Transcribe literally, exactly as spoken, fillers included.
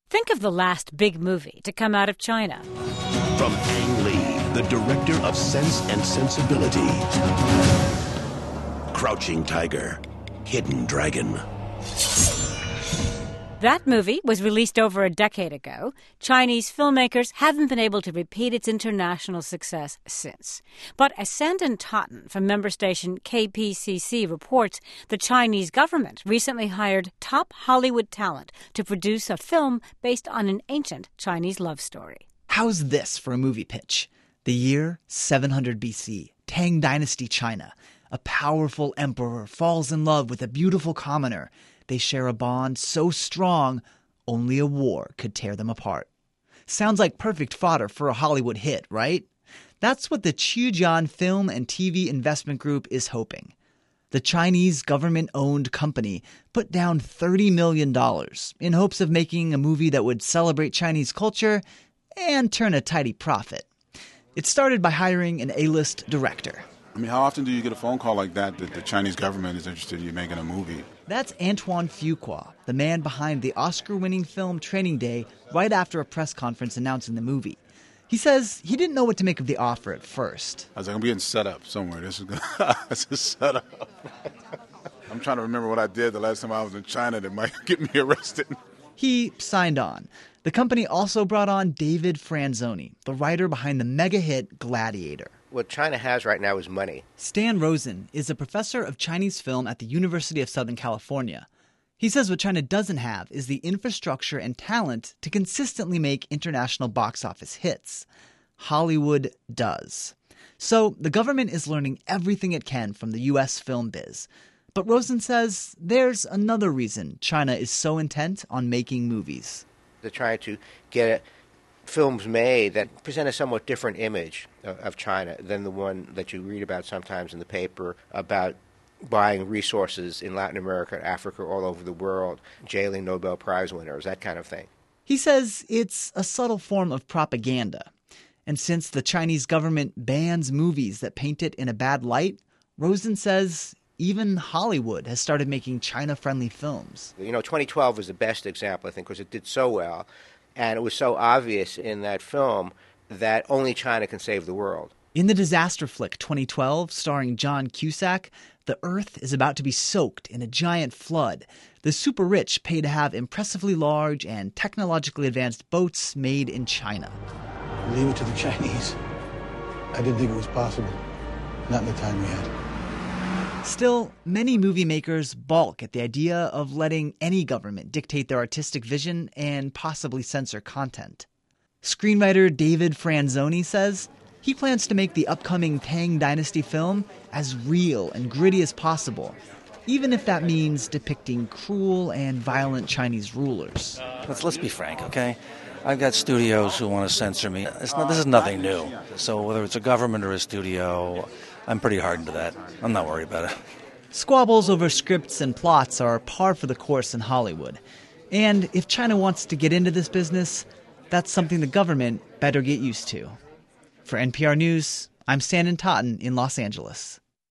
Think of the last big movie to come out of China. From Ang Lee, the director of Sense and Sensibility. Crouching Tiger, Hidden Dragon. That movie was released over a decade ago. Chinese filmmakers haven't been able to repeat its international success since. But as Sandon Totten from member station K P C C reports, the Chinese government recently hired top Hollywood talent to produce a film based on an ancient Chinese love story. How's this for a movie pitch? The year seven hundred B C, Tang Dynasty China. A powerful emperor falls in love with a beautiful commoner. They share a bond so strong, only a war could tear them apart. Sounds like perfect fodder for a Hollywood hit, right? That's what the Qiujian Film and T V Investment Group is hoping. The Chinese government-owned company put down thirty million dollars in hopes of making a movie that would celebrate Chinese culture and turn a tidy profit. It started by hiring an A-list director. I mean, how often do you get a phone call like that that the Chinese government is interested in you making a movie? That's Antoine Fuqua, the man behind the Oscar-winning film Training Day right after a press conference announcing the movie. He says he didn't know what to make of the offer at first. I was like, I'm getting set up somewhere. This is, gonna, this is set up. I'm trying to remember what I did the last time I was in China that might get me arrested. He signed on. The company also brought on David Franzoni, the writer behind the mega hit Gladiator. What China has right now is money. Stan Rosen is a professor of Chinese film at the University of Southern California. He says what China doesn't have is the infrastructure and talent to consistently make international box office hits. Hollywood does. So the government is learning everything it can from the U S film biz. But Rosen says there's another reason China is so intent on making movies. They're trying to get films made that present a somewhat different image of China than the one that you read about sometimes in the paper about buying resources in Latin America, Africa, all over the world, jailing Nobel Prize winners, that kind of thing. He says it's a subtle form of propaganda. And since the Chinese government bans movies that paint it in a bad light, Rosen says even Hollywood has started making China-friendly films. You know, twenty twelve was the best example, I think, because it did so well. And it was so obvious in that film that only China can save the world. In the disaster flick twenty twelve, starring John Cusack, the Earth is about to be soaked in a giant flood. The super rich pay to have impressively large and technologically advanced boats made in China. Leave it to the Chinese. I didn't think it was possible. Not in the time we had. Still, many movie makers balk at the idea of letting any government dictate their artistic vision and possibly censor content. Screenwriter David Franzoni says he plans to make the upcoming Tang Dynasty film as real and gritty as possible, even if that means depicting cruel and violent Chinese rulers. Let's, let's be frank, okay? I've got studios who want to censor me. It's not, this is nothing new. So whether it's a government or a studio, I'm pretty hardened to that. I'm not worried about it. Squabbles over scripts and plots are par for the course in Hollywood. And if China wants to get into this business, that's something the government better get used to. For N P R News, I'm Sandon Totten in Los Angeles.